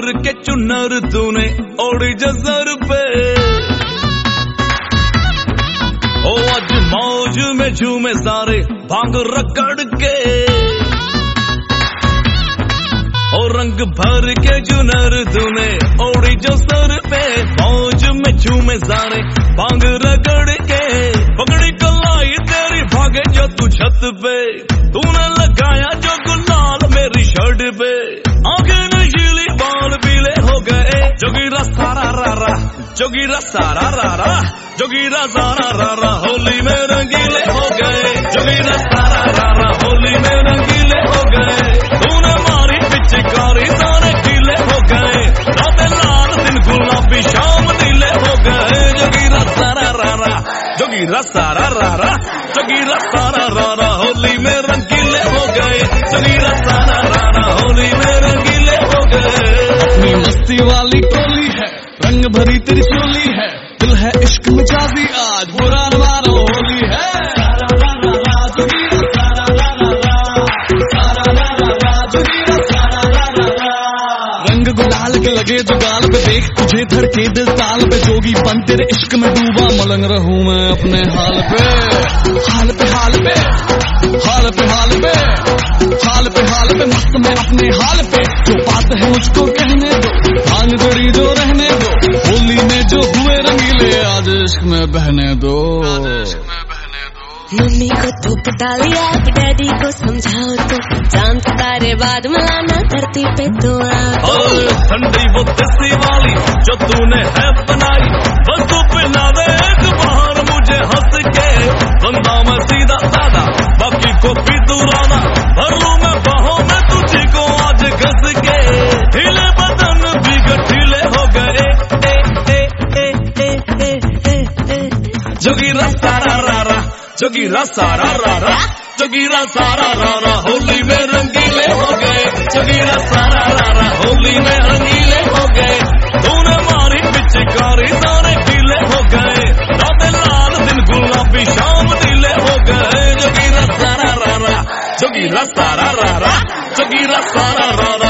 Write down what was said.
भर के चुनर तूने ओढ़ी जजर पे। ओ आज मौज में झूमे सारे भांग रगड़ के। और रंग भर के चुनर तूने ओढ़ी जो सर पे। मौज में झूमे सारे भांग रगड़ के। पगड़ी कलाई तेरी भागे जो तू छत पे। तूने लगाया जो गुलाल मेरी शर्ट पे। आगे नशीली बाल पीले हो गए। जोगीरा सारा रारा जोगीरा सारा रारा जोगीरा सारा रारा होली में रंगीले हो गए। जोगीरा सारा रारा होली में रंगीले हो गए। तूने मारी पिचकारी सारे गीले हो गए। रातें लाल दिन गुलाबी शाम नीले हो गए। जोगीरा सारा रारा जोगीरा सारा रारा जोगीरा सारा रारा होली में रंगीले हो गए। जोगीरा सारा रारा होली में रंगीले हो गए। अपनी मस्ती वाली टोली है, रंग भरी तेरी चोली है। दिल है इश्क मिजाजी आज बुरा न मानो होली है। रंग गुलाल के लगे जो गाल पे देख तुझे धड़के दिल ताल पे। जोगी बन तेरे इश्क में डूबा मलंग रहूं मैं अपने हाल पे। हाल पे हाल पे हाल पे हाल पे हाल पे हाल पे मस्त मैं अपने हाल पे। जो बात है मुझको कहने दो, भांग दड़ी जो रहने दो। होली में जो हुए रंगीले आज इश्क में बहने दो। मम्मी को तो पटा लिया, डैडी को समझाओ तो। चांद तारे बाद मिलाना धरती पे तो ठंडी वो देसी वाली जो तूने है बनाई। बस तू पिला दे एक बाहर मुझे हंस के। बंदा मैं सीधा सादा बाकी को भी तू राना। भर लूं मैं बाहों में तुझे को आज घस के। ढीले बदन भी गठीले हो गए। जोगीरा सारा रारा जोगीरा सारा रारा जोगीरा सारा रारा होली में रंगीले हो गए। जोगीरा सारा रारा होली में रंगीले हो गए। तूने मारी पिचकारी सारे गीले हो गए। रातें लाल दिन गुलाबी शाम नीले हो गए। जोगीरा सारा रारा जोगीरा सारा रारा जोगीरा सारा रारा